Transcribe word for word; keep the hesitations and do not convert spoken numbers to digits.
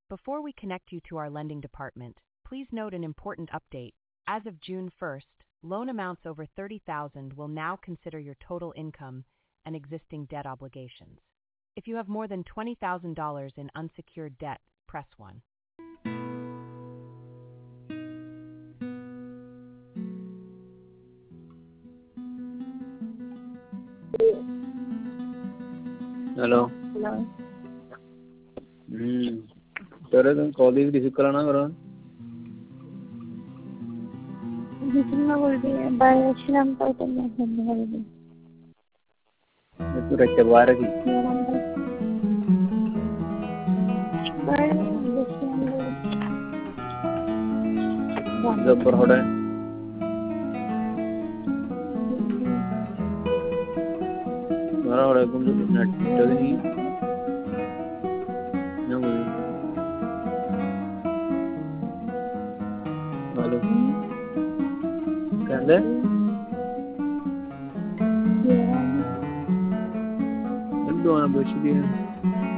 Before we connect you to our lending department, please note an important update. As of June first, loan amounts over thirty thousand dollars will now consider your total income and existing debt obligations. If you have more than twenty thousand dollars in unsecured debt, press one. Hello hello hmm तेरे तुम college receive कराना करो जितना बोल रही है bye Shyam का तो मैं समझ रही मैं तू रहते बाहर की हूँ बाय श्याम जब पर होड़ा है मेरा होड़ा है कुछ नेट चल नहीं ना मुझे हेलो कहले Yeah. Não dona, boa